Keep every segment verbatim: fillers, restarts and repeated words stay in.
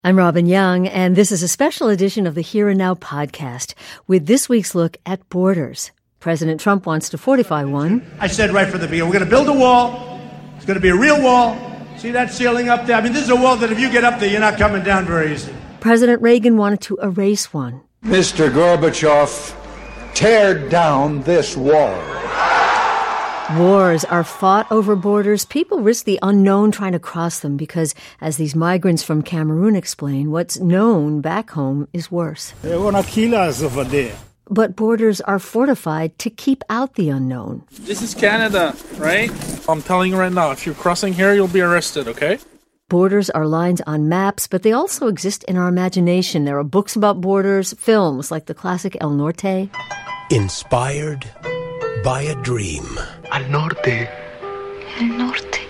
I'm Robin Young, and this is a special edition of the Here and Now podcast with this week's look at borders. President Trump wants to fortify one. I said right from the beginning, we're going to build a wall. It's going to be a real wall. See that ceiling up there? I mean, this is a wall that if you get up there, you're not coming down very easy. President Reagan wanted to erase one. Mister Gorbachev, tear down this wall. Wars are fought over borders. People risk the unknown trying to cross them because, as these migrants from Cameroon explain, what's known back home is worse. They want to kill us over there. But borders are fortified to keep out the unknown. This is Canada, right? I'm telling you right now, if you're crossing here, you'll be arrested, okay? Borders are lines on maps, but they also exist in our imagination. There are books about borders, films like the classic El Norte. Inspired by a dream. Al norte. El norte.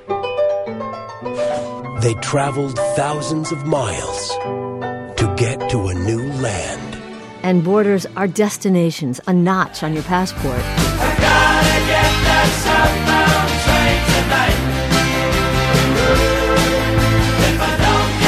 They traveled thousands of miles to get to a new land. And borders are destinations, a notch on your passport. I gotta get that southbound train tonight. If I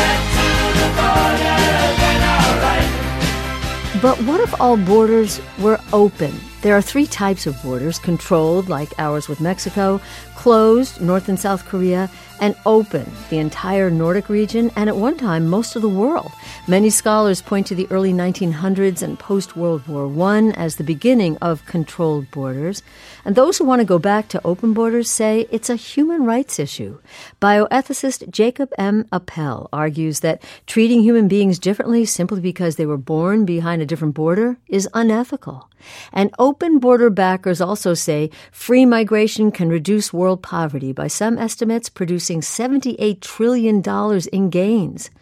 don't get to the border, then alright. But what if all borders were open? There are three types of borders: controlled, like ours with Mexico, closed, North and South Korea, and open, the entire Nordic region, and at one time, most of the world. Many scholars point to the early nineteen hundreds and post-World War One as the beginning of controlled borders. And those who want to go back to open borders say it's a human rights issue. Bioethicist Jacob M. Appel argues that treating human beings differently simply because they were born behind a different border is unethical. And open border backers also say free migration can reduce world poverty by some estimates producing seventy-eight trillion dollars in gains.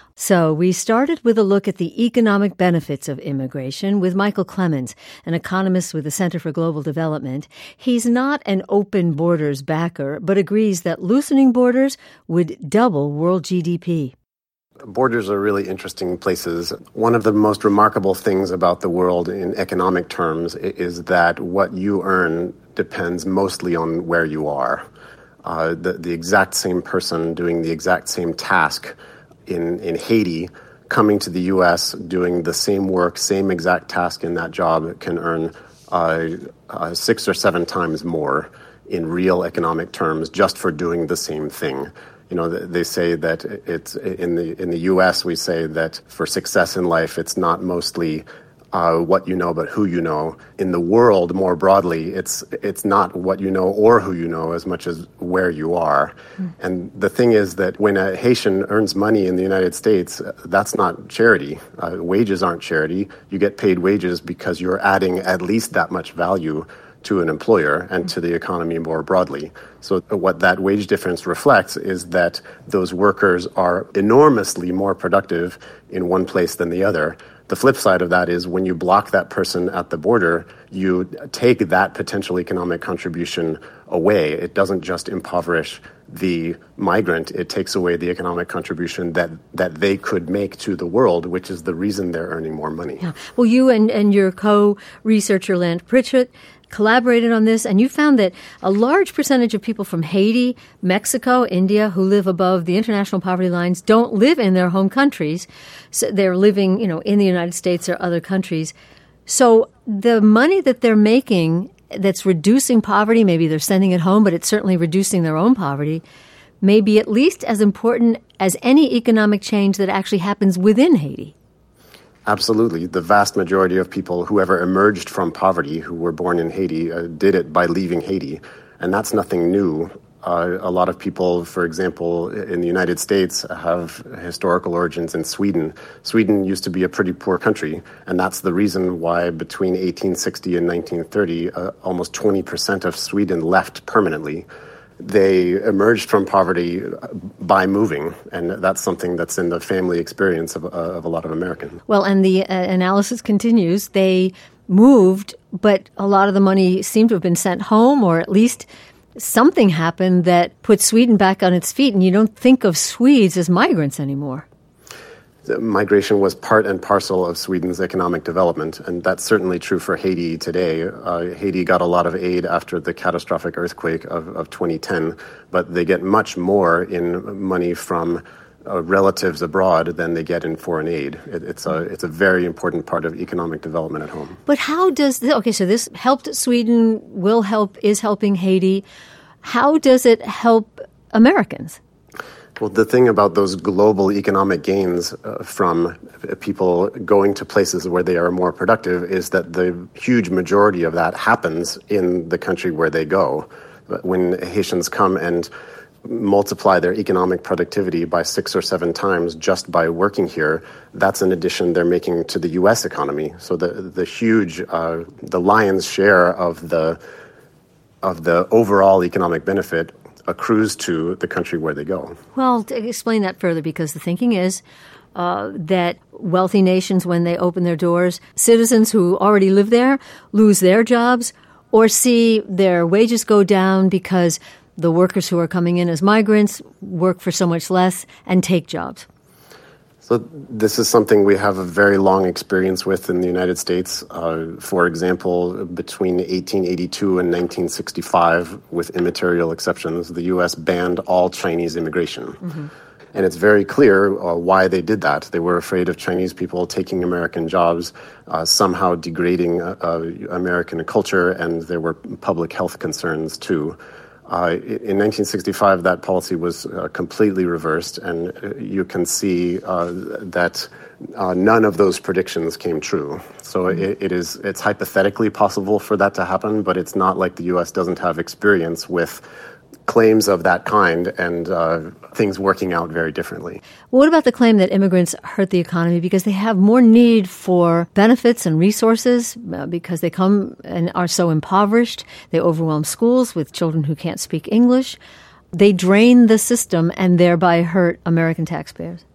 So we started with a look at the economic benefits of immigration with Michael Clemens, an economist with the Center for Global Development. He's not an open borders backer, but agrees that loosening borders would double world G D P. Borders are really interesting places. One of the most remarkable things about the world in economic terms is that what you earn depends mostly on where you are. Uh, the, the exact same person doing the exact same task in, in Haiti, coming to the U S, doing the same work, same exact task in that job, can earn uh, uh, six or seven times more in real economic terms just for doing the same thing. You know, they say that it's in the in the U S we say that for success in life, it's not mostly uh, what you know, but who you know. In the world, more broadly, it's it's not what you know or who you know as much as where you are. Mm. And the thing is that when a Haitian earns money in the United States, that's not charity. Uh, wages aren't charity. You get paid wages because you're adding at least that much value to an employer and to the economy more broadly. So what that wage difference reflects is that those workers are enormously more productive in one place than the other. The flip side of that is when you block that person at the border, you take that potential economic contribution away. It doesn't just impoverish the migrant, it takes away the economic contribution that, that they could make to the world, which is the reason they're earning more money. Yeah. Well, you and, and your co-researcher, Lant Pritchett, collaborated on this, and you found that a large percentage of people from Haiti, Mexico, India, who live above the international poverty lines don't live in their home countries. So they're living, you know, in the United States or other countries. So the money that they're making that's reducing poverty, maybe they're sending it home, but it's certainly reducing their own poverty, may be at least as important as any economic change that actually happens within Haiti. Absolutely. The vast majority of people who ever emerged from poverty, who were born in Haiti, uh, did it by leaving Haiti. And that's nothing new. Uh, a lot of people, for example, in the United States have historical origins in Sweden. Sweden used to be a pretty poor country, and that's the reason why between eighteen sixty and nineteen thirty, uh, almost twenty percent of Sweden left permanently. They emerged from poverty by moving, and that's something that's in the family experience of, uh, of a lot of Americans. Well, and the uh, analysis continues. They moved, but a lot of the money seemed to have been sent home, or at least something happened that put Sweden back on its feet, and you don't think of Swedes as migrants anymore. The migration was part and parcel of Sweden's economic development, and that's certainly true for Haiti today. Uh, Haiti got a lot of aid after the catastrophic earthquake of, of twenty ten, but they get much more in money from uh, relatives abroad than they get in foreign aid. It, it's a it's a very important part of economic development at home. But how does this, okay, so this helped Sweden, will help, is helping Haiti. How does it help Americans? Well, the thing about those global economic gains uh, from people going to places where they are more productive is that the huge majority of that happens in the country where they go. When Haitians come and multiply their economic productivity by six or seven times just by working here, that's an addition they're making to the U S economy. So the the huge, uh, the lion's share of the of the overall economic benefit accrues to the country where they go. Well, to explain that further, because the thinking is uh, that wealthy nations, when they open their doors, citizens who already live there lose their jobs or see their wages go down because the workers who are coming in as migrants work for so much less and take jobs. So this is something we have a very long experience with in the United States. Uh, for example, between eighteen eighty-two and nineteen sixty-five, with immaterial exceptions, the U S banned all Chinese immigration. Mm-hmm. And it's very clear uh, why they did that. They were afraid of Chinese people taking American jobs, uh, somehow degrading uh, uh, American culture, and there were public health concerns too. Uh, in nineteen sixty-five, that policy was uh, completely reversed, and uh, you can see uh, that uh, none of those predictions came true. So it, it is it's hypothetically possible for that to happen, but it's not like the U S doesn't have experience with claims of that kind and uh, things working out very differently. Well, what about the claim that immigrants hurt the economy because they have more need for benefits and resources uh, because they come and are so impoverished? They overwhelm schools with children who can't speak English. They drain the system and thereby hurt American taxpayers.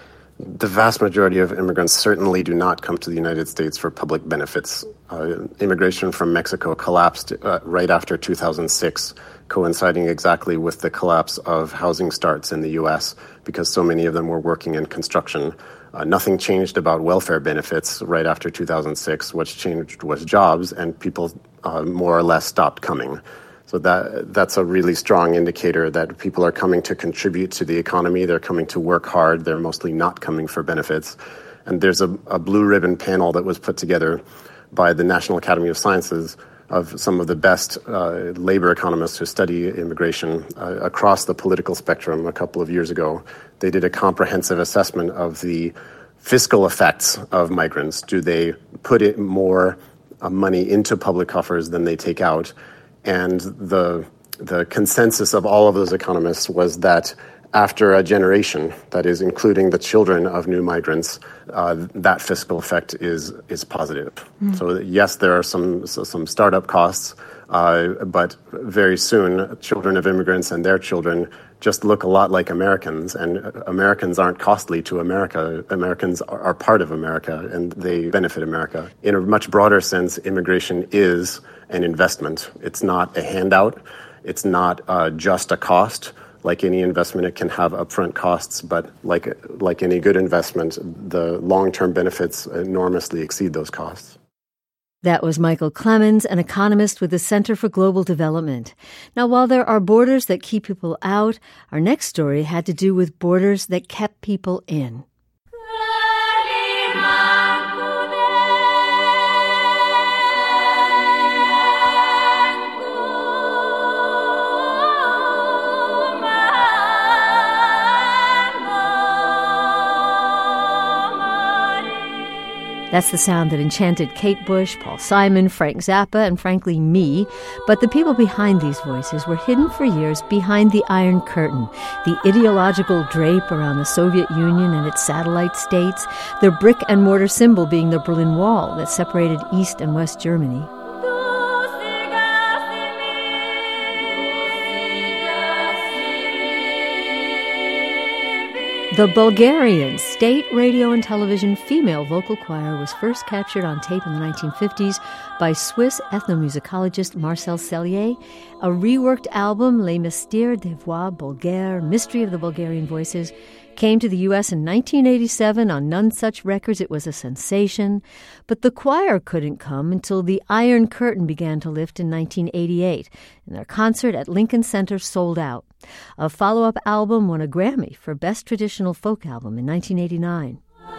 The vast majority of immigrants certainly do not come to the United States for public benefits. Uh, immigration from Mexico collapsed uh, right after two thousand six, coinciding exactly with the collapse of housing starts in the U S because so many of them were working in construction. Uh, nothing changed about welfare benefits right after two thousand six. What's changed was jobs, and people uh, more or less stopped coming. So that that's a really strong indicator that people are coming to contribute to the economy. They're coming to work hard. They're mostly not coming for benefits. And there's a, a blue ribbon panel that was put together by the National Academy of Sciences of some of the best uh, labor economists who study immigration uh, across the political spectrum a couple of years ago. They did a comprehensive assessment of the fiscal effects of migrants. Do they put it more uh, money into public coffers than they take out? And the the consensus of all of those economists was that after a generation, that is, including the children of new migrants, uh, that fiscal effect is is positive. Mm. So yes, there are some some startup costs, uh, but very soon, children of immigrants and their children just look a lot like Americans, and Americans aren't costly to America. Americans are, are part of America, and they benefit America. In a much broader sense, immigration is an investment. It's not a handout. It's not uh, just a cost. Like any investment, it can have upfront costs, but like like any good investment, the long-term benefits enormously exceed those costs. That was Michael Clemens, an economist with the Center for Global Development. Now, while there are borders that keep people out, our next story had to do with borders that kept people in. That's the sound that enchanted Kate Bush, Paul Simon, Frank Zappa, and frankly me. But the people behind these voices were hidden for years behind the Iron Curtain, the ideological drape around the Soviet Union and its satellite states, the brick and mortar symbol being the Berlin Wall that separated East and West Germany. The Bulgarian State Radio and Television Female Vocal Choir was first captured on tape in the nineteen fifties by Swiss ethnomusicologist Marcel Sellier. A reworked album, Les Mystères des Voix Bulgares, Mystery of the Bulgarian Voices, came to the U S in nineteen eighty-seven on None Such Records. It was a sensation. But the choir couldn't come until the Iron Curtain began to lift in nineteen eighty-eight, and their concert at Lincoln Center sold out. A follow-up album won a Grammy for Best Traditional Folk Album in nineteen eighty-nine.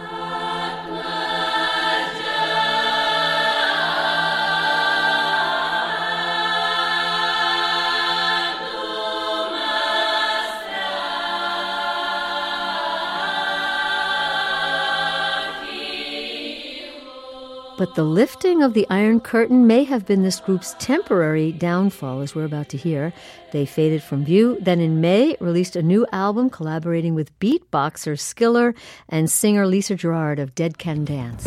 But the lifting of the Iron Curtain may have been this group's temporary downfall, as we're about to hear. They faded from view, then in May released a new album collaborating with beatboxer Skiller and singer Lisa Gerrard of Dead Can Dance.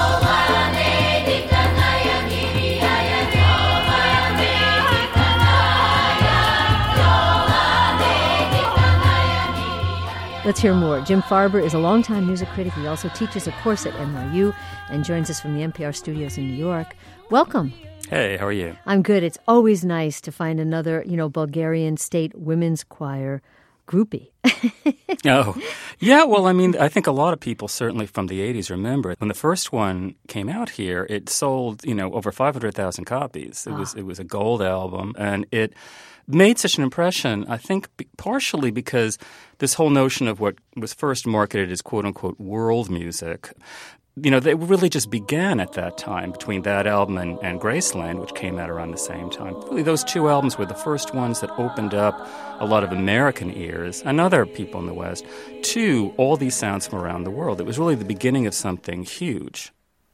Let's hear more. Jim Farber is a longtime music critic. He also teaches a course at N Y U and joins us from the N P R studios in New York. Welcome. Hey, how are you? I'm good. It's always nice to find another, you know, Bulgarian state women's choir groupie. Oh, yeah. Well, I mean, I think a lot of people, certainly from the eighties, remember when the first one came out here, it sold, you know, over five hundred thousand copies. It ah. was it was a gold album, and it made such an impression, I think, partially because this whole notion of what was first marketed as quote-unquote world music, you know, they really just began at that time between that album and, and Graceland, which came out around the same time. Really, those two albums were the first ones that opened up a lot of American ears and other people in the West to all these sounds from around the world. It was really the beginning of something huge.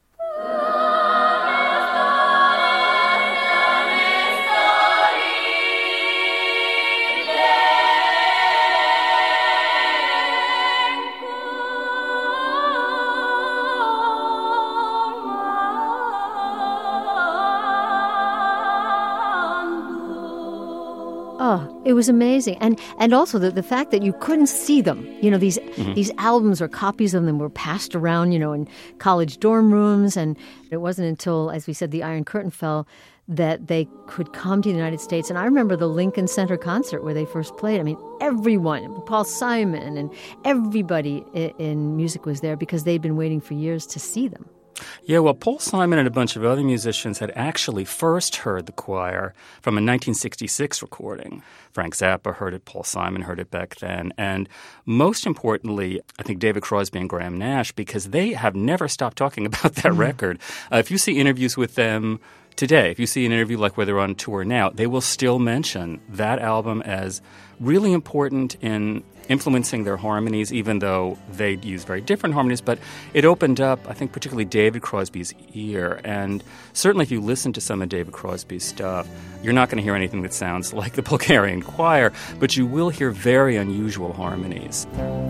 Oh, it was amazing. And and also the, the fact that you couldn't see them. You know, these mm-hmm. these albums or copies of them were passed around, you know, in college dorm rooms. And it wasn't until, as we said, the Iron Curtain fell that they could come to the United States. And I remember the Lincoln Center concert where they first played. I mean, everyone, Paul Simon and everybody in, in music was there because they'd been waiting for years to see them. Yeah, well, Paul Simon and a bunch of other musicians had actually first heard the choir from a nineteen sixty-six recording. Frank Zappa heard it, Paul Simon heard it back then. And most importantly, I think David Crosby and Graham Nash, because they have never stopped talking about that mm-hmm. record. Uh, if you see interviews with them today, if you see an interview like where they're on tour now, they will still mention that album as really important in influencing their harmonies, even though they use very different harmonies. But it opened up, I think, particularly David Crosby's ear. And certainly if you listen to some of David Crosby's stuff, you're not going to hear anything that sounds like the Bulgarian choir, but you will hear very unusual harmonies.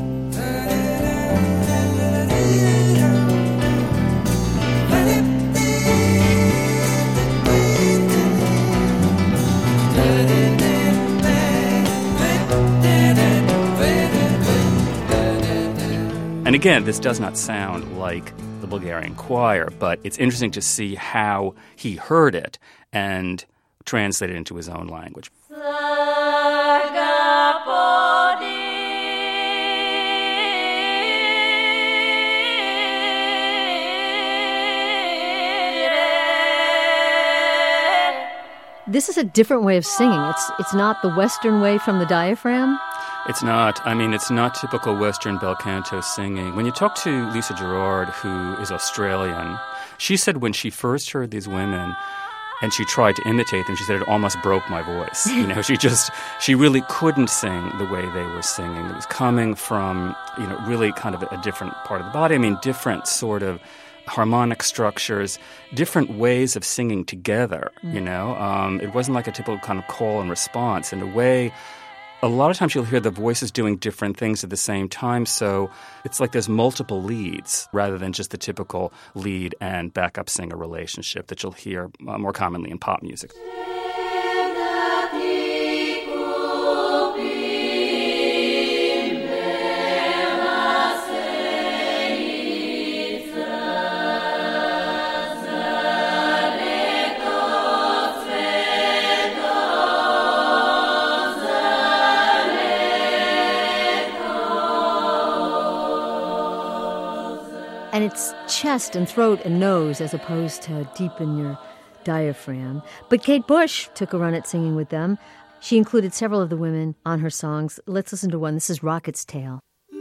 And again, this does not sound like the Bulgarian choir, but it's interesting to see how he heard it and translated it into his own language. This is a different way of singing. It's it's not the Western way from the diaphragm. It's not. I mean, it's not typical Western bel canto singing. When you talk to Lisa Gerrard, who is Australian, she said when she first heard these women and she tried to imitate them, she said it almost broke my voice. You know, she just, she really couldn't sing the way they were singing. It was coming from, you know, really kind of a different part of the body. I mean, different sort of harmonic structures, different ways of singing together, you know. Um, it wasn't like a typical kind of call and response. In a way, a lot of times you'll hear the voices doing different things at the same time, so it's like there's multiple leads rather than just the typical lead and backup singer relationship that you'll hear uh, more commonly in pop music. And it's chest and throat and nose as opposed to deep in your diaphragm. But Kate Bush took a run at singing with them. She included several of the women on her songs. Let's listen to one. This is Rocket's Tale.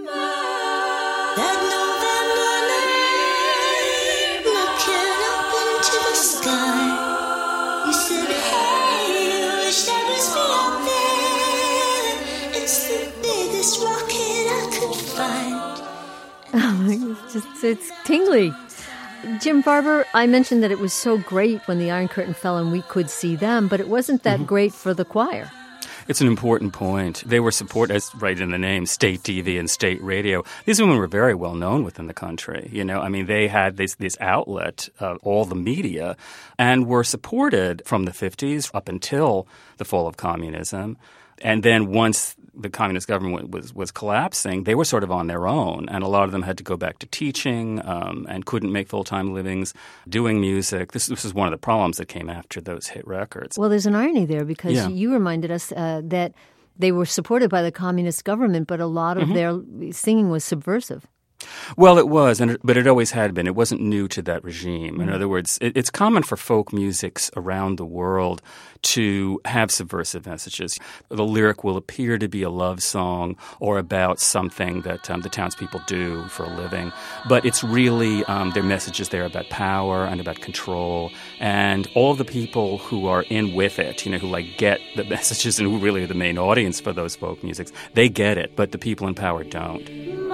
Oh, it's just, it's tingly. Jim Farber, I mentioned that it was so great when the Iron Curtain fell and we could see them, but it wasn't that mm-hmm. great for the choir. It's an important point. They were supported, as right in the name, state T V and state radio. These women were very well known within the country. You know, I mean, they had this, this outlet, uh, all the media, and were supported from the fifties up until the fall of communism. And then once the communist government was, was collapsing, they were sort of on their own. And a lot of them had to go back to teaching um, and couldn't make full-time livings doing music. This, this is one of the problems that came after those hit records. Well, there's an irony there because yeah. you reminded us uh, that they were supported by the communist government, but a lot of mm-hmm. their singing was subversive. Well, it was, and it, but it always had been. It wasn't new to that regime. Mm-hmm. In other words, it, it's common for folk musics around the world to have subversive messages. The lyric will appear to be a love song or about something that um, the townspeople do for a living, but it's really um, their messages there about power and about control. And all of the people who are in with it, you know, who like get the messages and who really are the main audience for those folk musics, they get it, but the people in power don't.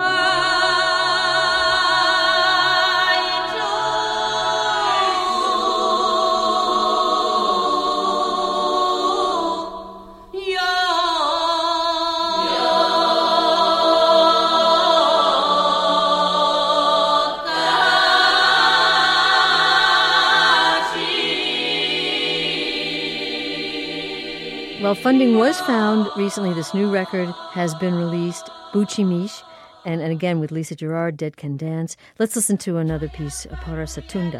Well, funding was found. Recently, this new record has been released, Bucci Mish, and, and again with Lisa Gerrard, Dead Can Dance. Let's listen to another piece, Para Satunda.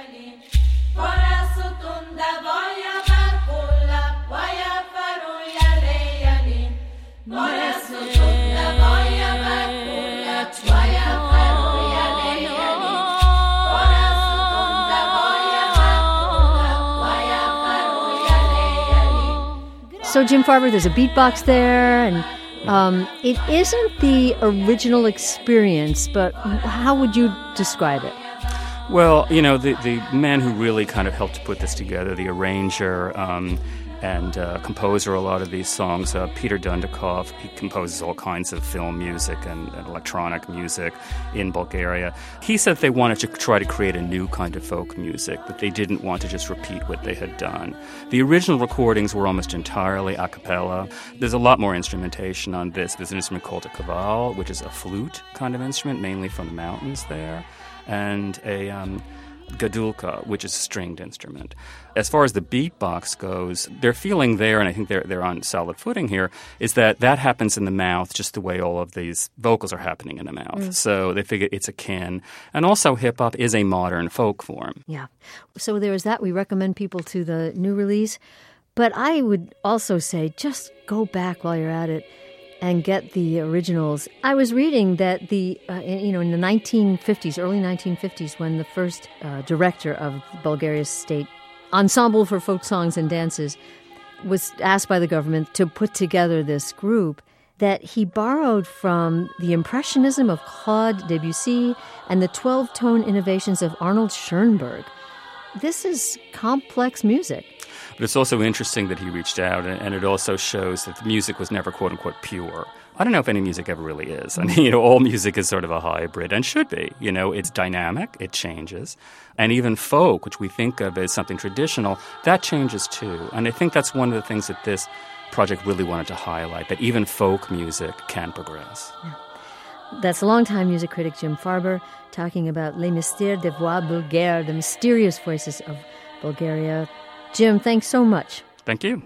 So, Jim Farber, there's a beatbox there, and um, it isn't the original experience, but how would you describe it? Well, you know, the, the man who really kind of helped put this together, the arranger um, and uh, composer of a lot of these songs, uh, Peter Dundakov, he composes all kinds of film music and, and electronic music in Bulgaria. He said they wanted to try to create a new kind of folk music, that they didn't want to just repeat what they had done. The original recordings were almost entirely a cappella. There's a lot more instrumentation on this. There's an instrument called a kaval, which is a flute kind of instrument, mainly from the mountains there, and a um, gadulka, which is a stringed instrument. As far as the beatbox goes, their feeling there, and I think they're they're on solid footing here, is that that happens in the mouth just the way all of these vocals are happening in the mouth. Mm. So they figure it's akin. And also hip-hop is a modern folk form. Yeah. So there is that. We recommend people to the new release. But I would also say just go back while you're at it and get the originals. I was reading that the, uh, you know, in the nineteen fifties, early nineteen fifties, when the first uh, director of Bulgaria's state ensemble for folk songs and dances was asked by the government to put together this group, that he borrowed from the Impressionism of Claude Debussy and the twelve-tone innovations of Arnold Schoenberg. This is complex music. But it's also interesting that he reached out, and it also shows that the music was never, quote-unquote, pure. I don't know if any music ever really is. I mean, you know, all music is sort of a hybrid, and should be. You know, it's dynamic, it changes. And even folk, which we think of as something traditional, that changes too. And I think that's one of the things that this project really wanted to highlight, that even folk music can progress. Yeah. That's longtime music critic Jim Farber talking about Les Mystères des Voix Bulgares, the mysterious voices of Bulgaria. Jim, thanks so much. Thank you.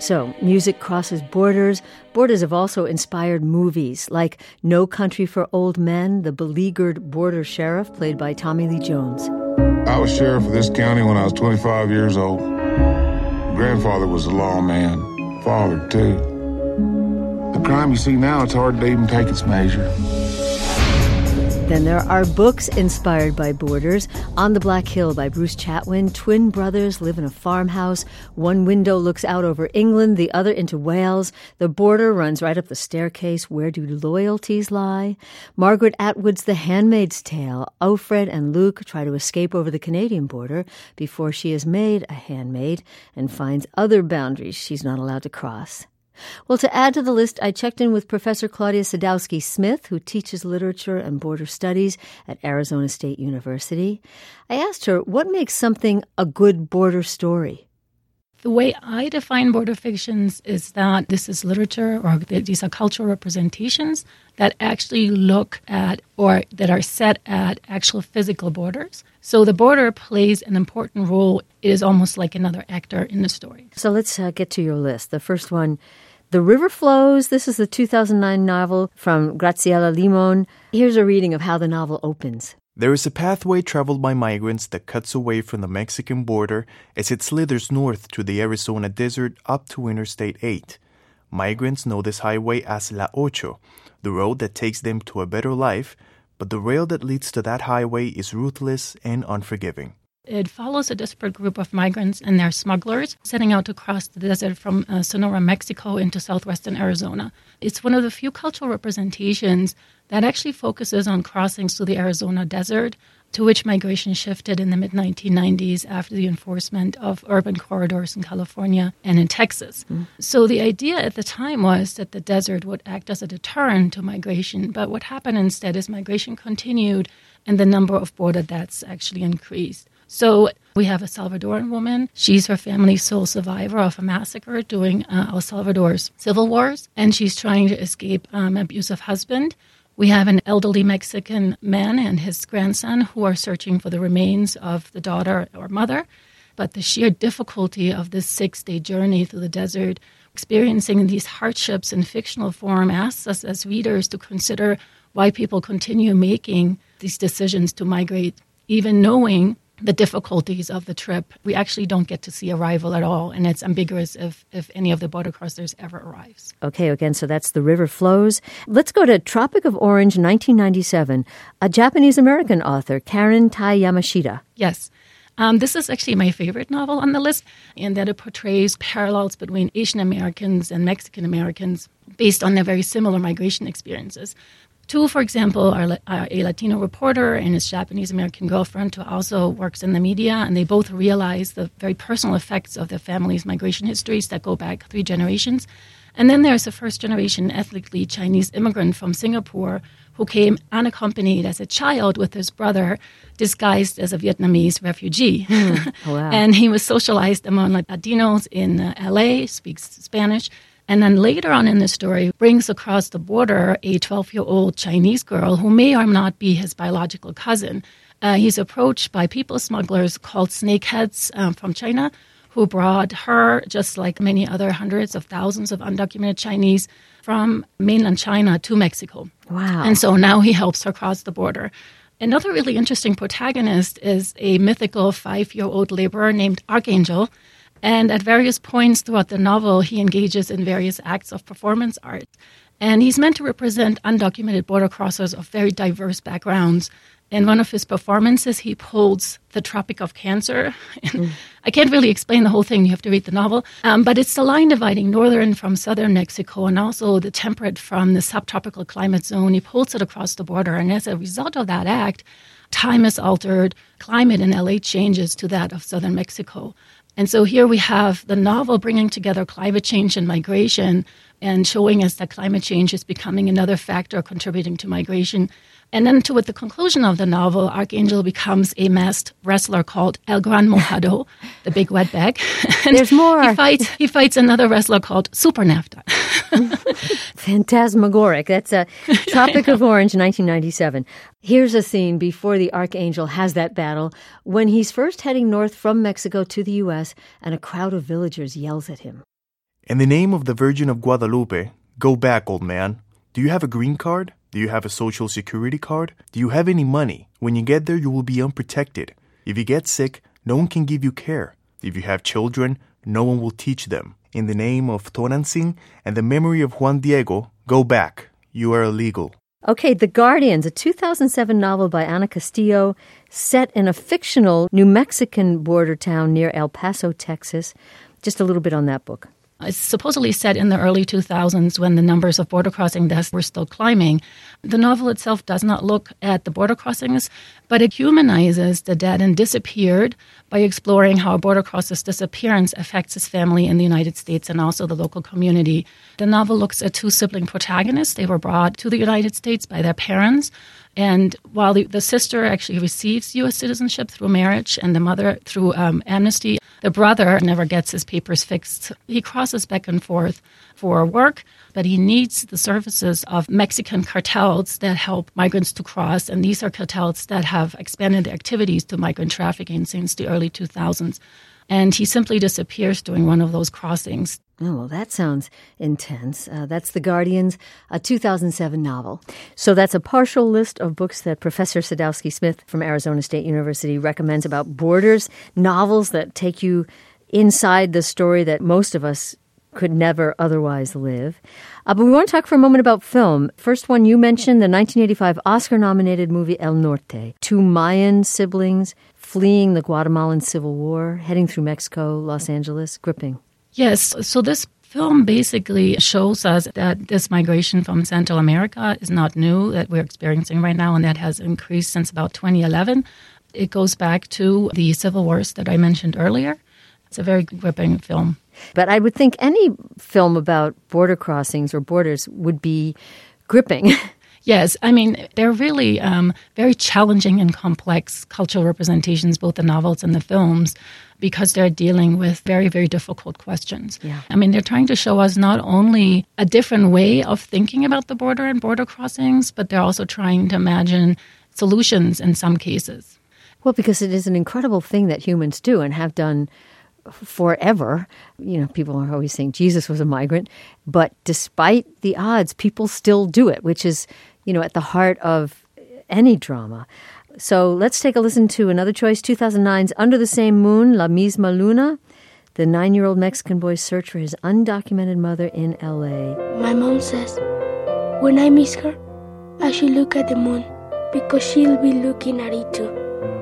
So, music crosses borders. Borders have also inspired movies, like No Country for Old Men, the beleaguered border sheriff, played by Tommy Lee Jones. I was sheriff of this county when I was twenty-five years old. Grandfather was a lawman, father too. The crime you see now, it's hard to even take its measure. Then there are books inspired by borders. On the Black Hill by Bruce Chatwin. Twin brothers live in a farmhouse. One window looks out over England, the other into Wales. The border runs right up the staircase. Where do loyalties lie? Margaret Atwood's The Handmaid's Tale. Offred and Luke try to escape over the Canadian border before she is made a handmaid and finds other boundaries she's not allowed to cross. Well, to add to the list, I checked in with Professor Claudia Sadowski-Smith, who teaches literature and border studies at Arizona State University. I asked her, what makes something a good border story? The way I define border fictions is that this is literature, or these are cultural representations that actually look at or that are set at actual physical borders. So the border plays an important role. It is almost like another actor in the story. So let's uh, get to your list. The first one, The River Flows. This is the two thousand nine novel from Graciela Limon. Here's a reading of how the novel opens. There is a pathway traveled by migrants that cuts away from the Mexican border as it slithers north through the Arizona desert up to Interstate eight. Migrants know this highway as La Ocho, the road that takes them to a better life, but the rail that leads to that highway is ruthless and unforgiving. It follows a desperate group of migrants and their smugglers setting out to cross the desert from uh, Sonora, Mexico into southwestern Arizona. It's one of the few cultural representations that actually focuses on crossings through the Arizona desert, to which migration shifted in the mid nineteen nineties after the enforcement of urban corridors in California and in Texas. Mm. So the idea at the time was that the desert would act as a deterrent to migration, but what happened instead is migration continued and the number of border deaths actually increased. So we have a Salvadoran woman. She's her family's sole survivor of a massacre during uh, El Salvador's civil wars, and she's trying to escape um, an abusive husband. We have an elderly Mexican man and his grandson who are searching for the remains of the daughter or mother. But the sheer difficulty of this six-day journey through the desert, experiencing these hardships in fictional form, asks us as readers to consider why people continue making these decisions to migrate, even knowing the difficulties of the trip. We actually don't get to see arrival at all, and it's ambiguous if, if any of the border crossers ever arrives. Okay, again, so that's The River Flows. Let's go to Tropic of Orange, nineteen ninety-seven. A Japanese-American author, Karen Tai Yamashita. Yes. Um, this is actually my favorite novel on the list, in that it portrays parallels between Asian Americans and Mexican Americans based on their very similar migration experiences. Two, for example, are, are a Latino reporter and his Japanese-American girlfriend who also works in the media, and they both realize the very personal effects of their family's migration histories that go back three generations. And then there's a first-generation ethnically Chinese immigrant from Singapore who came unaccompanied as a child with his brother, disguised as a Vietnamese refugee. Mm, wow. And he was socialized among Latinos in uh, L A, speaks Spanish. And then later on in the story, brings across the border a twelve-year-old Chinese girl who may or not be his biological cousin. Uh, he's approached by people smugglers called snakeheads um, from China, who brought her, just like many other hundreds of thousands of undocumented Chinese, from mainland China to Mexico. Wow. And so now he helps her cross the border. Another really interesting protagonist is a mythical five-year-old laborer named Archangel. And at various points throughout the novel, he engages in various acts of performance art. And he's meant to represent undocumented border crossers of very diverse backgrounds. In one of his performances, he pulls the Tropic of Cancer. Mm. I can't really explain the whole thing. You have to read the novel. Um, but it's the line dividing northern from southern Mexico and also the temperate from the subtropical climate zone. He pulls it across the border. And as a result of that act, time is altered. Climate in L A changes to that of southern Mexico. And so here we have the novel bringing together climate change and migration and showing us that climate change is becoming another factor contributing to migration. And then to with the conclusion of the novel, Archangel becomes a masked wrestler called El Gran Mojado, the big wetback. And there's more. He fights, he fights another wrestler called Super NAFTA. Phantasmagoric. That's a Tropic of Orange, nineteen ninety-seven. Here's a scene before the Archangel has that battle, when he's first heading north from Mexico to the U S, and a crowd of villagers yells at him. In the name of the Virgin of Guadalupe, go back, old man. Do you have a green card? Do you have a social security card? Do you have any money? When you get there, you will be unprotected. If you get sick, no one can give you care. If you have children, no one will teach them. In the name of Tonantzin and the memory of Juan Diego, go back. You are illegal. Okay, The Guardians, a two thousand seven novel by Ana Castillo, set in a fictional New Mexican border town near El Paso, Texas. Just a little bit on that book. It's supposedly set in the early two thousands when the numbers of border crossing deaths were still climbing. The novel itself does not look at the border crossings, but it humanizes the dead and disappeared by exploring how a border crosser's disappearance affects his family in the United States and also the local community. The novel looks at two sibling protagonists. They were brought to the United States by their parents. And while the, the sister actually receives U S citizenship through marriage and the mother through um, amnesty, the brother never gets his papers fixed. He crosses back and forth for work, but he needs the services of Mexican cartels that help migrants to cross. And these are cartels that have expanded their activities to migrant trafficking since the early two thousands. And he simply disappears during one of those crossings. Oh, well, that sounds intense. Uh, that's The Guardians, a two thousand seven novel. So that's a partial list of books that Professor Sadowski Smith from Arizona State University recommends about borders, novels that take you inside the story that most of us could never otherwise live. Uh, but we want to talk for a moment about film. First one, you mentioned the nineteen eighty-five Oscar-nominated movie El Norte. Two Mayan siblings fleeing the Guatemalan Civil War, heading through Mexico, Los Angeles. Gripping. Yes, so this film basically shows us that this migration from Central America is not new, that we're experiencing right now, and that has increased since about twenty eleven. It goes back to the civil wars that I mentioned earlier. It's a very gripping film. But I would think any film about border crossings or borders would be gripping. Yes, I mean, they're really um, very challenging and complex cultural representations, both the novels and the films, because they're dealing with very, very difficult questions. Yeah. I mean, they're trying to show us not only a different way of thinking about the border and border crossings, but they're also trying to imagine solutions in some cases. Well, because it is an incredible thing that humans do and have done forever. You know, people are always saying Jesus was a migrant, but despite the odds, people still do it, which is, you know, at the heart of any drama. So let's take a listen to another choice, two thousand nine's Under the Same Moon, La Misma Luna, the nine-year-old Mexican boy's search for his undocumented mother in L A. My mom says, when I miss her, I should look at the moon because she'll be looking at it too.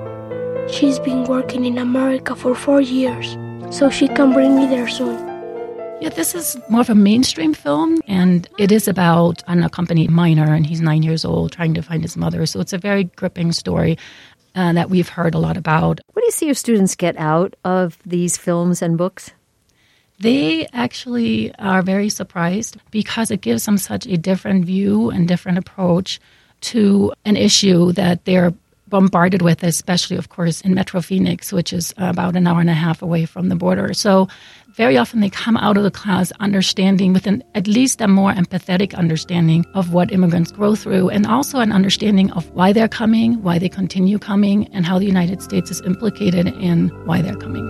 She's been working in America for four years, so she can bring me there soon. Yeah, this is more of a mainstream film, and it is about an unaccompanied minor, and he's nine years old trying to find his mother. So it's a very gripping story uh, that we've heard a lot about. What do you see your students get out of these films and books? They actually are very surprised because it gives them such a different view and different approach to an issue that they're bombarded with, especially, of course, in Metro Phoenix, which is about an hour and a half away from the border. So very often they come out of the class understanding with an, at least a more empathetic understanding of what immigrants go through, and also an understanding of why they're coming, why they continue coming, and how the United States is implicated in why they're coming.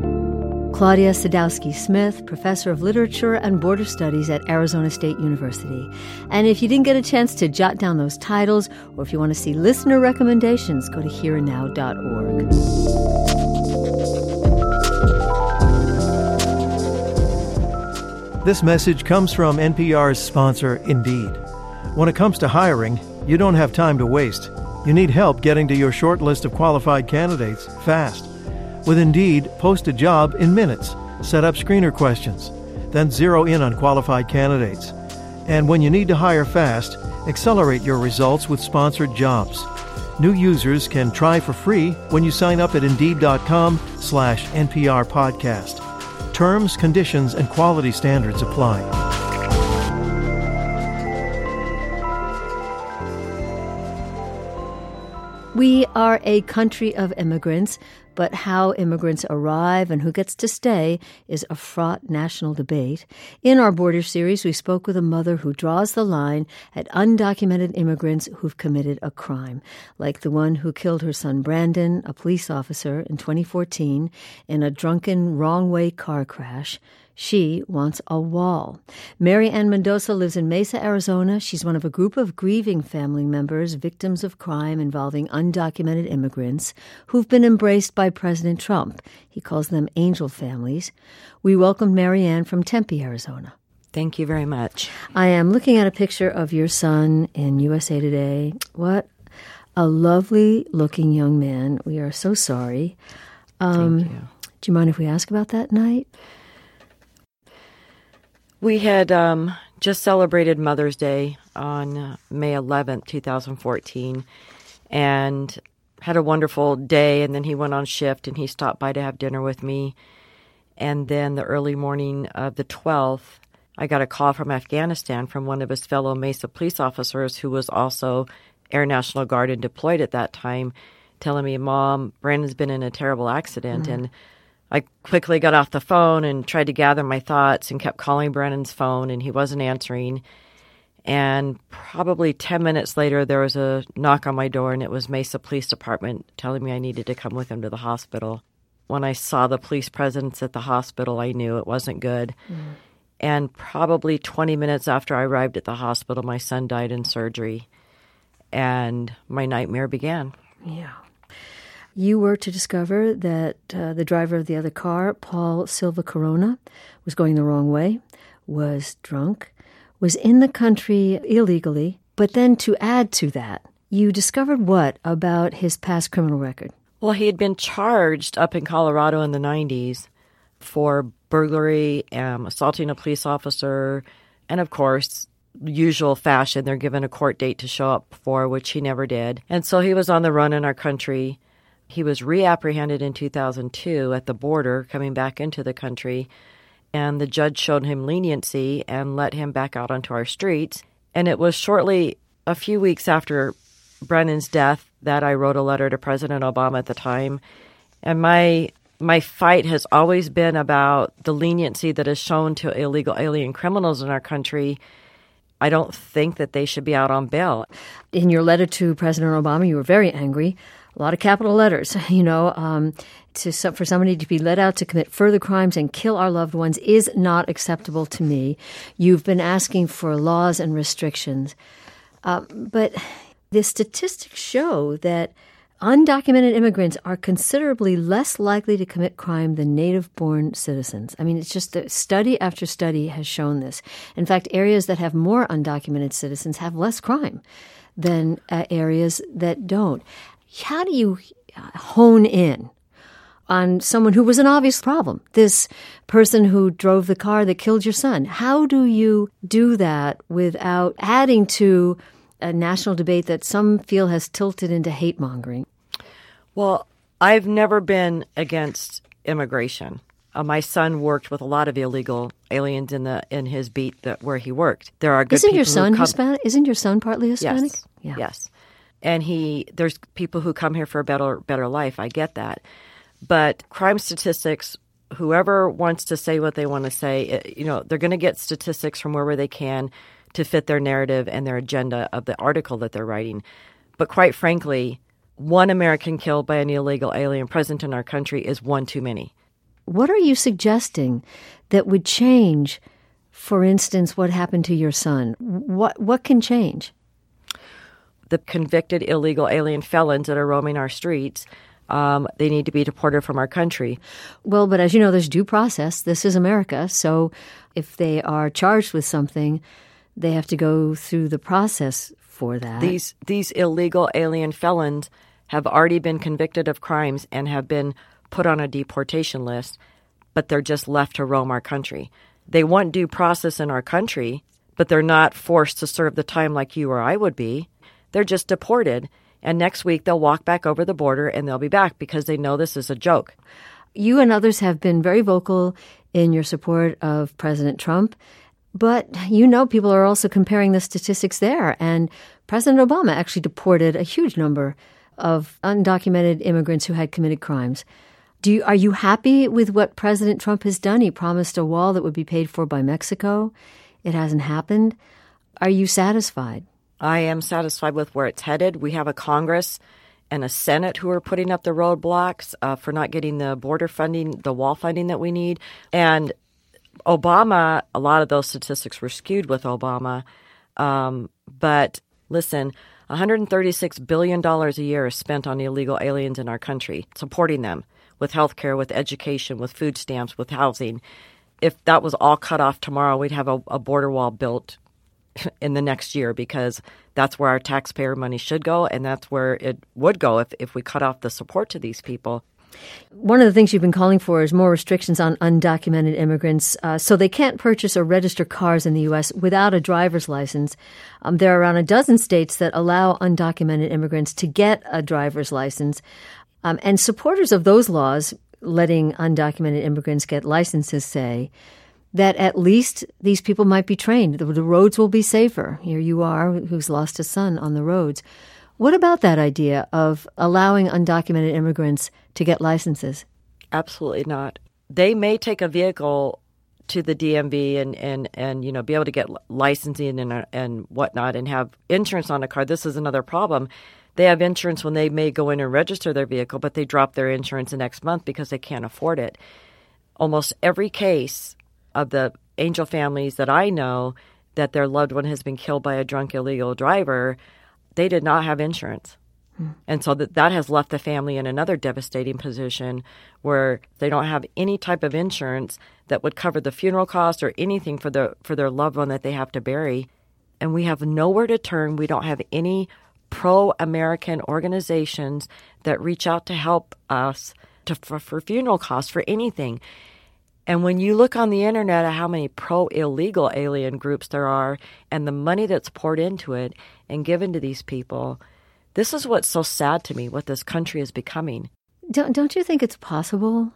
Claudia Sadowski Smith, professor of literature and border studies at Arizona State University. And if you didn't get a chance to jot down those titles, or if you want to see listener recommendations, go to here and now dot org. This message comes from N P R's sponsor, Indeed. When it comes to hiring, you don't have time to waste. You need help getting to your short list of qualified candidates fast. With Indeed, post a job in minutes, set up screener questions, then zero in on qualified candidates. And when you need to hire fast, accelerate your results with sponsored jobs. New users can try for free when you sign up at Indeed.com slash NPR podcast. Terms, conditions, and quality standards apply. We are a country of immigrants, But how immigrants arrive and who gets to stay is a fraught national debate. In our Border series, we spoke with a mother who draws the line at undocumented immigrants who've committed a crime, like the one who killed her son Brandon, a police officer, in twenty fourteen in a drunken, wrong-way car crash. She wants a wall. Mary Ann Mendoza lives in Mesa, Arizona. She's one of a group of grieving family members, victims of crime involving undocumented immigrants who've been embraced by President Trump. He calls them angel families. We welcomed Mary Ann from Tempe, Arizona. Thank you very much. I am looking at a picture of your son in U S A Today. What a lovely-looking young man. We are so sorry. Um, Thank you. Do you mind if we ask about that night? We had um, just celebrated Mother's Day on uh, May eleventh, twenty fourteen, and had a wonderful day, and then he went on shift, and he stopped by to have dinner with me. And then the early morning of the twelfth, I got a call from Afghanistan from one of his fellow Mesa police officers who was also Air National Guard and deployed at that time, telling me, Mom, Brandon's been in a terrible accident, mm. and I quickly got off the phone and tried to gather my thoughts and kept calling Brandon's phone, and he wasn't answering. And probably ten minutes later, there was a knock on my door, and it was Mesa Police Department telling me I needed to come with him to the hospital. When I saw the police presence at the hospital, I knew it wasn't good. Mm. And probably twenty minutes after I arrived at the hospital, my son died in surgery, and my nightmare began. Yeah. You were to discover that uh, the driver of the other car, Paul Silva Corona, was going the wrong way, was drunk, was in the country illegally, but then to add to that, you discovered what about his past criminal record? Well, he had been charged up in Colorado in the nineties for burglary, um, assaulting a police officer, and of course, usual fashion, they're given a court date to show up for, which he never did. And so he was on the run in our country. He was reapprehended in two thousand two at the border, coming back into the country, and the judge showed him leniency and let him back out onto our streets. And it was shortly, a few weeks after Brennan's death, that I wrote a letter to President Obama at the time. And my my fight has always been about the leniency that is shown to illegal alien criminals in our country. I don't think that they should be out on bail. In your letter to President Obama, you were very angry. A lot of capital letters, you know, um, to for somebody to be let out to commit further crimes and kill our loved ones is not acceptable to me. You've been asking for laws and restrictions. Uh, but the statistics show that undocumented immigrants are considerably less likely to commit crime than native-born citizens. I mean, it's just that study after study has shown this. In fact, areas that have more undocumented citizens have less crime than uh, areas that don't. How do you hone in on someone who was an obvious problem, this person who drove the car that killed your son? How do you do that without adding to a national debate that some feel has tilted into hate-mongering? Well, I've never been against immigration. Uh, my son worked with a lot of illegal aliens in the in his beat that where he worked. There are good Isn't people your son who come- Hispanic? Isn't your son partly Hispanic? Yes. Yeah. Yes. And he, there's people who come here for a better, better life. I get that. But crime statistics, whoever wants to say what they want to say, you know, they're going to get statistics from wherever they can to fit their narrative and their agenda of the article that they're writing. But quite frankly, one American killed by an illegal alien present in our country is one too many. What are you suggesting that would change, for instance, what happened to your son? What what can change? The convicted illegal alien felons that are roaming our streets, um, they need to be deported from our country. Well, but as you know, there's due process. This is America. So if they are charged with something, they have to go through the process for that. These these illegal alien felons have already been convicted of crimes and have been put on a deportation list, but they're just left to roam our country. They want due process in our country, but they're not forced to serve the time like you or I would be. They're just deported, and next week they'll walk back over the border and they'll be back because they know this is a joke. You and others have been very vocal in your support of President Trump, but you know people are also comparing the statistics there, and President Obama actually deported a huge number of undocumented immigrants who had committed crimes. Do you, are you happy with what President Trump has done? He promised a wall that would be paid for by Mexico. It hasn't happened. Are you satisfied? I am satisfied with where it's headed. We have a Congress and a Senate who are putting up the roadblocks uh, for not getting the border funding, the wall funding that we need. And Obama, a lot of those statistics were skewed with Obama. Um, but listen, one hundred thirty-six billion dollars a year is spent on illegal aliens in our country, supporting them with health care, with education, with food stamps, with housing. If that was all cut off tomorrow, we'd have a, a border wall built in the next year, because that's where our taxpayer money should go, and that's where it would go if, if we cut off the support to these people. One of the things you've been calling for is more restrictions on undocumented immigrants, uh, so they can't purchase or register cars in the U S without a driver's license. Um, there are around a dozen states that allow undocumented immigrants to get a driver's license. Um, and supporters of those laws, letting undocumented immigrants get licenses, say that at least these people might be trained. The, the roads will be safer. Here you are, who's lost a son on the roads. What about that idea of allowing undocumented immigrants to get licenses? Absolutely not. They may take a vehicle to the D M V and, and, and you know, be able to get licensing and, and whatnot and have insurance on a car. This is another problem. They have insurance when they may go in and register their vehicle, but they drop their insurance the next month because they can't afford it. Almost every case of the angel families that I know that their loved one has been killed by a drunk illegal driver, they did not have insurance. Hmm. And so that, that has left the family in another devastating position where they don't have any type of insurance that would cover the funeral cost or anything for the for their loved one that they have to bury. And we have nowhere to turn. We don't have any pro-American organizations that reach out to help us to, for, for funeral costs, for anything. And when you look on the internet at how many pro-illegal alien groups there are and the money that's poured into it and given to these people, this is what's so sad to me, what this country is becoming. Don't, don't you think it's possible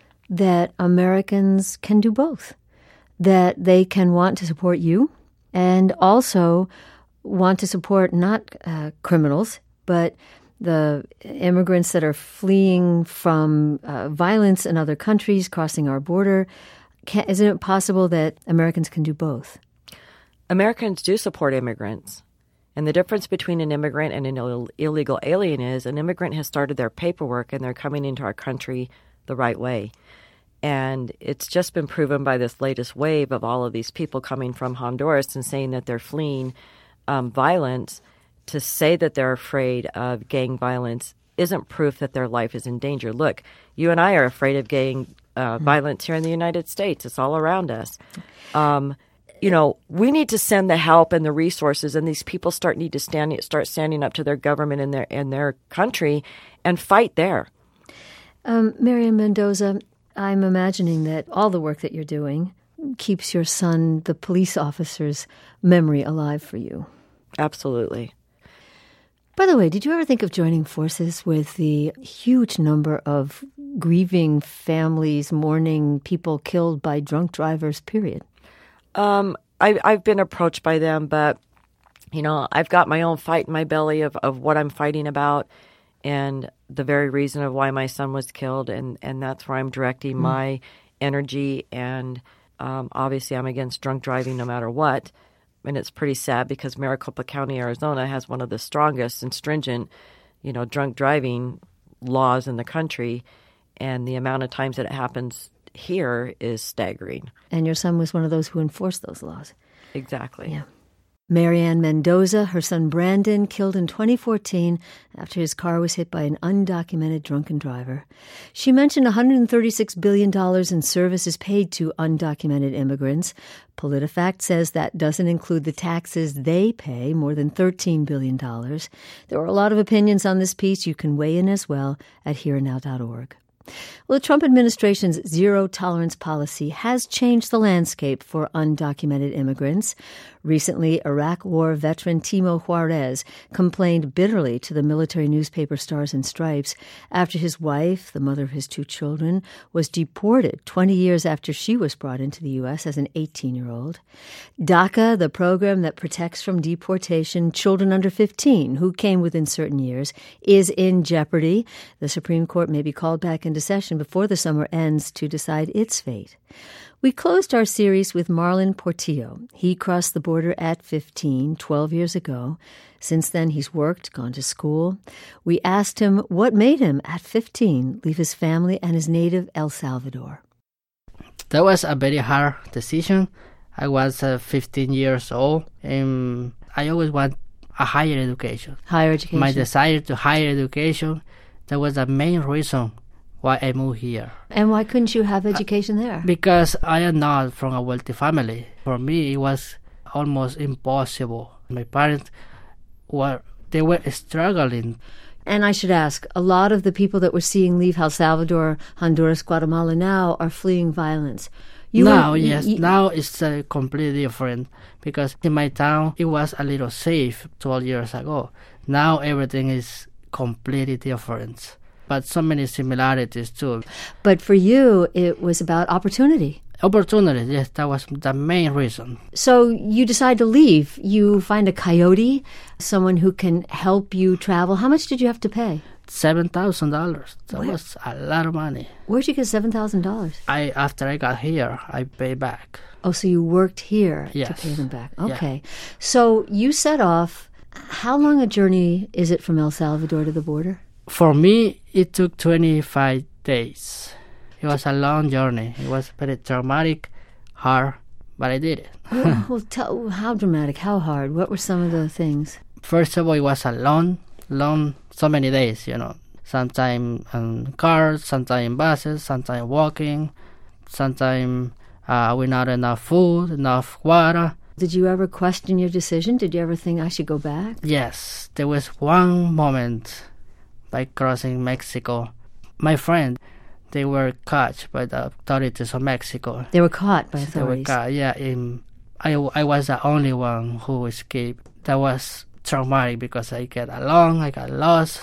that Americans can do both? That they can want to support you and also want to support not uh, criminals, but the immigrants that are fleeing from uh, violence in other countries, crossing our border. Can, isn't it possible that Americans can do both? Americans do support immigrants. And the difference between an immigrant and an Ill- illegal alien is an immigrant has started their paperwork and they're coming into our country the right way. And it's just been proven by this latest wave of all of these people coming from Honduras and saying that they're fleeing um, violence. To say that they're afraid of gang violence isn't proof that their life is in danger. Look, you and I are afraid of gang uh, mm-hmm. violence here in the United States. It's all around us. Um, you know, we need to send the help and the resources, and these people start need to stand start standing up to their government and their and their country and fight there. Um, Marian Mendoza, I'm imagining that all the work that you're doing keeps your son, the police officer's memory alive for you. Absolutely. By the way, did you ever think of joining forces with the huge number of grieving families, mourning people killed by drunk drivers, period? Um, I, I've been approached by them, but, you know, I've got my own fight in my belly of, of what I'm fighting about and the very reason of why my son was killed, and, and that's where I'm directing mm. my energy. And um, obviously I'm against drunk driving no matter what. And it's pretty sad because Maricopa County, Arizona has one of the strongest and stringent, you know, drunk driving laws in the country. And the amount of times that it happens here is staggering. And your son was one of those who enforced those laws. Exactly. Yeah. Marian Mendoza, her son Brandon, killed in twenty fourteen after his car was hit by an undocumented drunken driver. She mentioned one hundred thirty-six billion dollars in services paid to undocumented immigrants. PolitiFact says that doesn't include the taxes they pay, more than thirteen billion dollars. There were a lot of opinions on this piece. You can weigh in as well at here now dot org. Well, the Trump administration's zero-tolerance policy has changed the landscape for undocumented immigrants. Recently, Iraq War veteran Timo Juarez complained bitterly to the military newspaper Stars and Stripes after his wife, the mother of his two children, was deported twenty years after she was brought into the U S as an eighteen-year-old. DACA, the program that protects from deportation children under fifteen who came within certain years, is in jeopardy. The Supreme Court may be called back in into session before the summer ends to decide its fate. We closed our series with Marlon Portillo. He crossed the border at fifteen, twelve years ago. Since then, he's worked, gone to school. We asked him what made him, at fifteen, leave his family and his native El Salvador. That was a very hard decision. I was uh, fifteen years old, and I always want a higher education. Higher education. My desire to higher education, that was the main reason why I moved here. And why couldn't you have education there? Because I am not from a wealthy family. For me, it was almost impossible. My parents were, they were struggling. And I should ask, a lot of the people that we're seeing leave El Salvador, Honduras, Guatemala now are fleeing violence. You now, were, yes, you, now it's uh, completely different, because in my town it was a little safe twelve years ago. Now everything is completely different, but so many similarities too. But for you, it was about opportunity. Opportunity, yes, that was the main reason. So you decide to leave. You find a coyote, someone who can help you travel. How much did you have to pay? Seven thousand dollars. That Where? was a lot of money. Where'd you get seven thousand dollars? I after I got here, I paid back. Oh, so you worked here yes. to pay them back. Okay. Yeah. So you set off. How long a journey is it from El Salvador to the border? For me, it took twenty-five days. It was a long journey. It was very traumatic, hard, but I did it. well, well, tell how dramatic, how hard. What were some of the things? First of all, it was a long, long, so many days, you know. Sometimes in cars, sometimes in buses, sometimes walking, sometimes uh, with not enough food, enough water. Did you ever question your decision? Did you ever think I should go back? Yes. There was one moment by crossing Mexico. My friend, they were caught by the authorities of Mexico. They were caught by authorities? They were caught, yeah. In, I, I was the only one who escaped. That was traumatic because I got along, I got lost,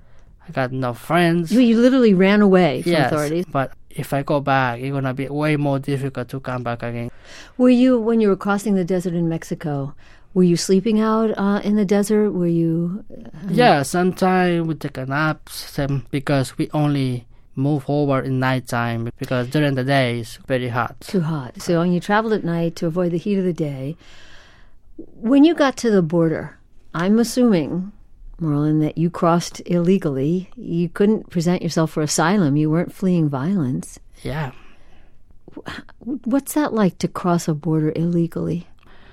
I got no friends. You, you literally ran away from yes, authorities? But if I go back, it's going to be way more difficult to come back again. Were you, when you were crossing the desert in Mexico, were you sleeping out uh, in the desert? Were you... Um, yeah, sometimes we take a nap because we only move over in nighttime because during the day it's very hot. Too hot. So when you traveled at night to avoid the heat of the day, when you got to the border, I'm assuming, Marlon, that you crossed illegally. You couldn't present yourself for asylum. You weren't fleeing violence. Yeah. What's that like to cross a border illegally?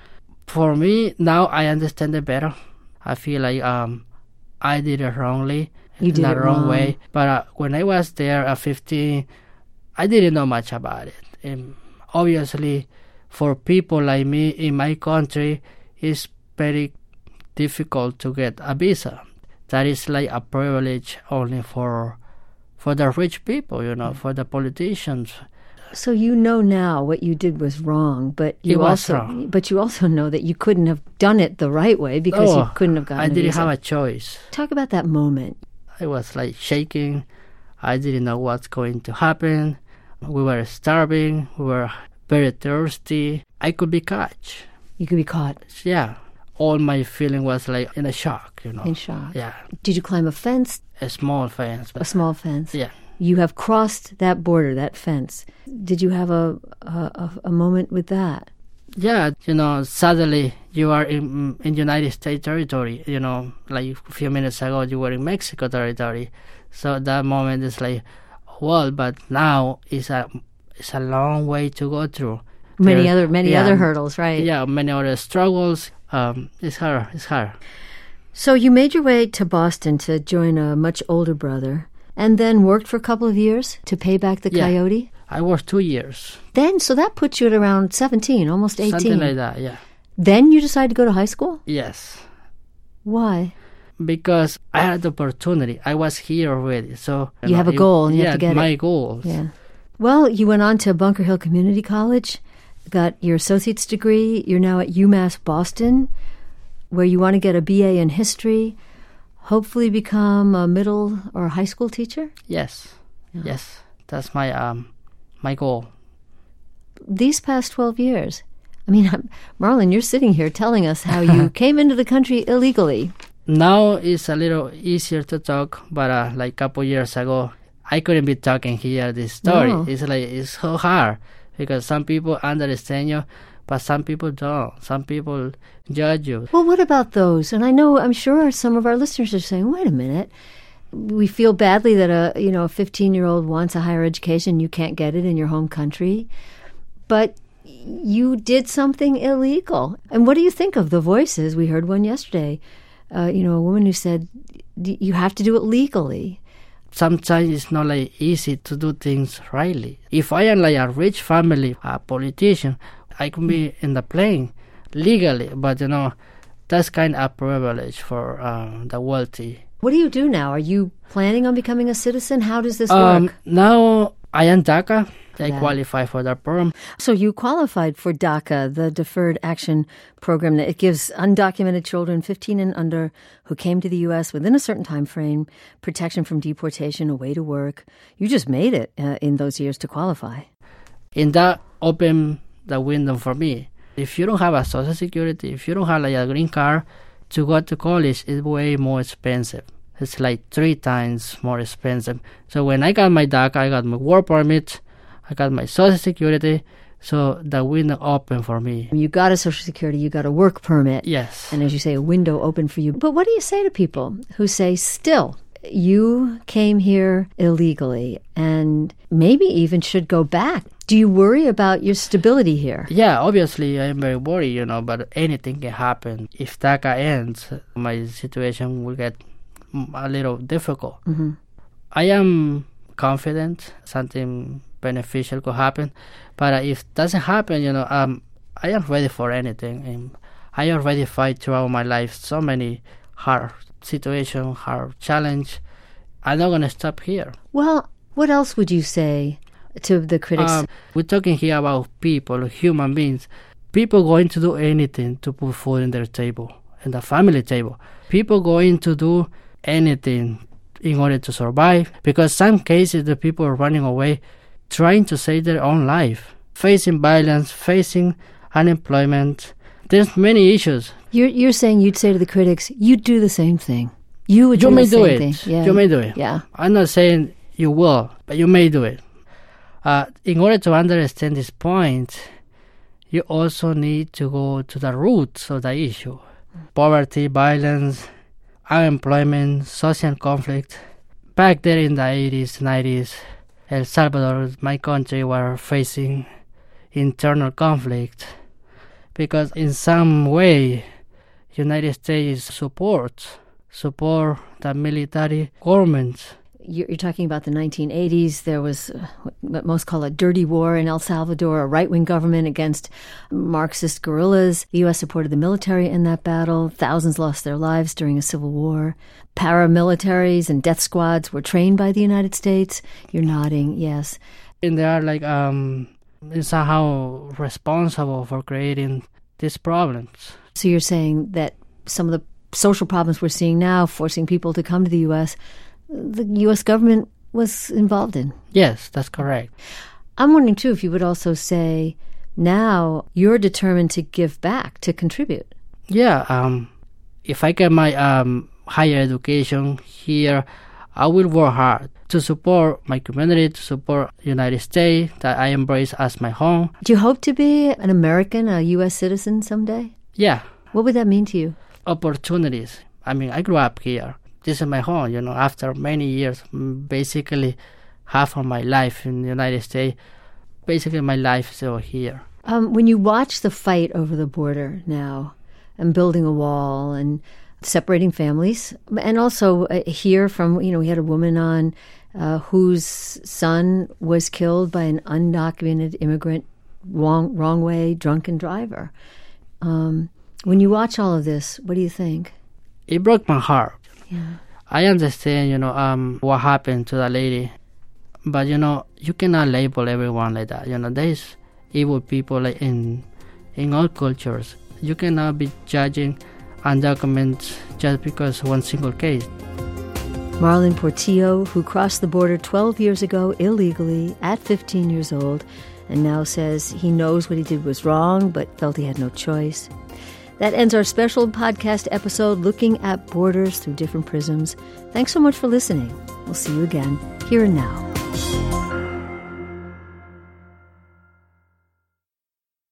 For me, now I understand it better. I feel like um, I did it wrongly. You did in it the wrong wrong. way. But uh, when I was there at fifteen, I didn't know much about it. And obviously, for people like me in my country, it's very difficult to get a visa. That is like a privilege only for for the rich people, you know, for the politicians. So you know now what you did was wrong, but you it was also wrong. but you also know that you couldn't have done it the right way because oh, you couldn't have gotten I a didn't visa. have a choice. Talk about that moment. I was like shaking. I didn't know what's going to happen. We were starving. We were very thirsty. I could be caught. You could be caught. Yeah. All my feeling was like in a shock, you know. In shock. Yeah. Did you climb a fence? A small fence. A small fence. Yeah. You have crossed that border, that fence. Did you have a a, a moment with that? Yeah, you know, suddenly you are in in United States territory. You know, like a few minutes ago you were in Mexico territory. So that moment is like, well, but now it's a it's a long way to go through. Many there, other many yeah, other hurdles, right? Yeah, many other struggles. Um, it's hard. It's hard. So you made your way to Boston to join a much older brother, and then worked for a couple of years to pay back the yeah. coyote? I worked two years. Then, so that puts you at around seventeen, almost eighteen. Something like that, yeah. Then you decided to go to high school? Yes. Why? Because I had the opportunity. I was here already, so... You, you know, have a it, goal, and you yeah, have to get my it. goals. Yeah. Well, you went on to Bunker Hill Community College, got your associate's degree. You're now at UMass Boston, where you want to get a B A in history, hopefully become a middle or high school teacher? Yes. Yeah. Yes. That's my um my goal. These past twelve years, I mean, Marlon, you're sitting here telling us how you came into the country illegally. Now it's a little easier to talk, but uh, like a couple years ago, I couldn't be talking here this story. No. It's like it's so hard because some people understand you, but some people don't. Some people judge you. Well, what about those? And I know, I'm sure some of our listeners are saying, wait a minute. We feel badly that a you know a fifteen-year-old wants a higher education. You can't get it in your home country. But you did something illegal. And what do you think of the voices? We heard one yesterday. Uh, you know, a woman who said, you have to do it legally. Sometimes it's not like easy to do things rightly. If I am like a rich family, a politician, I can be in the plane legally. But, you know, that's kind of a privilege for um, the wealthy. What do you do now? Are you planning on becoming a citizen? How does this um, work? Now I am DACA. I Yeah. qualify for that program. So you qualified for DACA, the Deferred Action Program. That it gives undocumented children fifteen and under who came to the U S within a certain time frame protection from deportation, a way to work. You just made it uh, in those years to qualify. And that opened the window for me. If you don't have a Social Security, if you don't have like a green card, to go to college is way more expensive. It's like three times more expensive. So when I got my DACA, I got my work permit, I got my Social Security, so the window opened for me. You got a Social Security, you got a work permit. Yes. And as you say, a window opened for you. But what do you say to people who say, still, you came here illegally and maybe even should go back? Do you worry about your stability here? Yeah, obviously I'm very worried, you know, but anything can happen. If DACA ends, my situation will get a little difficult. Mm-hmm. I am confident something beneficial could happen, but if it doesn't happen, you know, um, I am ready for anything. And I already fight throughout my life so many hard situations, hard challenge. I'm not going to stop here. Well, what else would you say to the critics? Um, we're talking here about people, human beings. People going to do anything to put food in their table, in the family table. People going to do anything in order to survive, because some cases the people are running away trying to save their own life, facing violence, facing unemployment. There's many issues. You're you're saying you'd say to the critics, you'd do the same thing. You would You do may the do same it. thing. Yeah. You may do it. Yeah. I'm not saying you will, but you may do it. Uh, in order to understand this point, you also need to go to the roots of the issue. Poverty, violence, unemployment, social conflict. Back there in the eighties, nineties, El Salvador, my country, were facing internal conflict because in some way United States support support the military government. You're, you're talking about the nineteen eighties. There was uh, what most call a dirty war in El Salvador, a right-wing government against Marxist guerrillas. The U S supported the military in that battle. Thousands lost their lives during a civil war. Paramilitaries and death squads were trained by the United States. You're nodding, yes. And they are like um, somehow responsible for creating these problems. So you're saying that some of the social problems we're seeing now, forcing people to come to the U S, the U S government was involved in. Yes, that's correct. I'm wondering, too, if you would also say now you're determined to give back, to contribute. Yeah, um, if I get my um, higher education here, I will work hard to support my community, to support the United States that I embrace as my home. Do you hope to be an American, a U S citizen someday? Yeah. What would that mean to you? Opportunities. I mean, I grew up here. This is my home, you know, after many years, basically half of my life in the United States, basically my life is over here. Um, when you watch the fight over the border now and building a wall and separating families, and also uh, hear from, you know, we had a woman on uh, whose son was killed by an undocumented immigrant, wrong, wrong way, drunken driver. Um, when you watch all of this, what do you think? It broke my heart. Yeah. I understand, you know, um, what happened to the lady, but you know, you cannot label everyone like that. You know, there's evil people like in in all cultures. You cannot be judging undocumented just because one single case. Marlon Portillo, who crossed the border twelve years ago illegally at fifteen years old, and now says he knows what he did was wrong, but felt he had no choice. That ends our special podcast episode looking at borders through different prisms. Thanks so much for listening. We'll see you again. here and now.